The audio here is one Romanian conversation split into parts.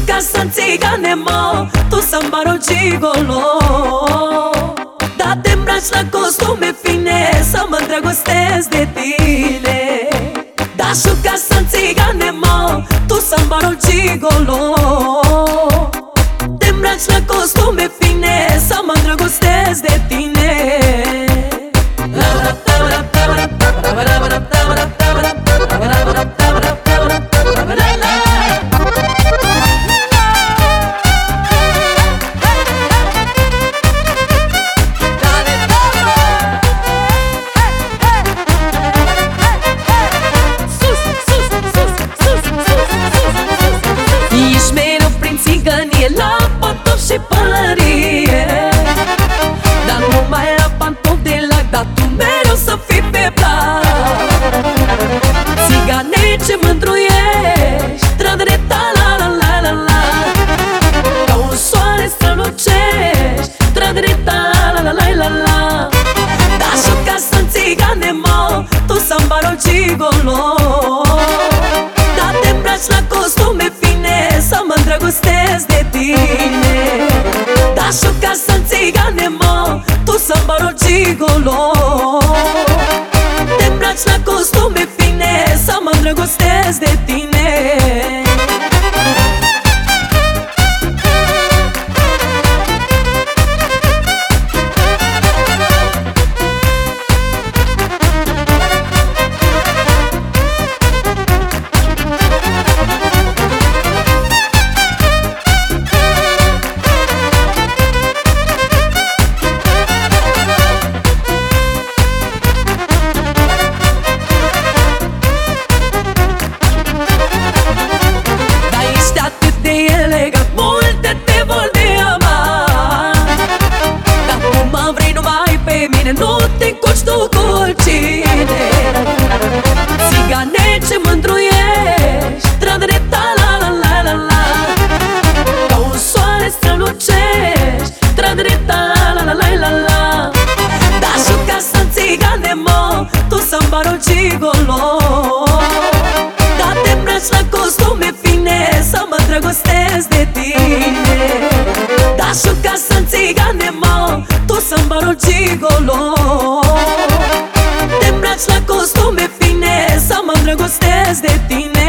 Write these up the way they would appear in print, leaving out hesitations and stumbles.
ca să-mi țigane, mă, tu să-mi baro gigolo. Da, te îmbraci la costume fine, să mă îndrăgostesc de tine. Da, ca să-mi țigane, mă, tu să-mi baro gigolo. Te îmbraci la costume fine, să mă îndrăgostesc de tine. Ești mereu prin țigănie, la pantofi și pălărie, dar nu mai la pantofi de lac, dar tu mereu să fii pe plac. Țigane, ce mândru ești, trădreta, la la la la la, ca un soare strălucești, trădreta, la la la la la. Da, și ca să-mi țigane, mă, tu să-mi baro gigolo. Da, te îmbraci la costume fine, să mă îndrăgostesc de tine. Da, și ca să-mi țigane, mă, tu să-mi baro gigolo. Te îmbraci la costume fine, să mă îndrăgostesc de tine. Nu te încoci tu cu oricine. Țigane, ce mândru ești, trădreta, la la la la la, ca un soare strălucești, trădreta, la la la la la. Da, și ca să-mi țigane, mă, tu să-mi baro gigolo. Da, te îmbraci la costume fine, să mă îndrăgostesc de tine. Da, și ca să-mi țigane, mă, tu să-mi baro gigolo. Te îmbraci la costume fine, să mă îndrăgostesc de tine.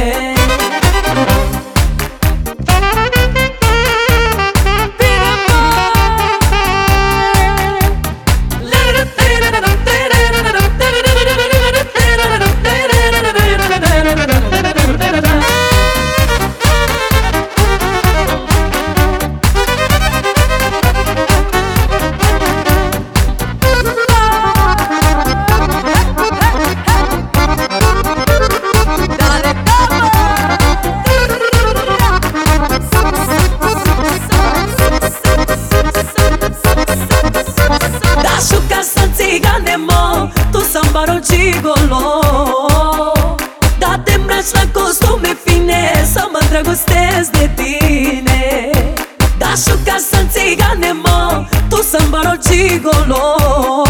Tu să-mi baro gigolo. Da, te îmbraci la costume fine, să mă îndrăgostesc de tine. Da, și ca să-mi țigane, mă, tu să-mi baro gigolo.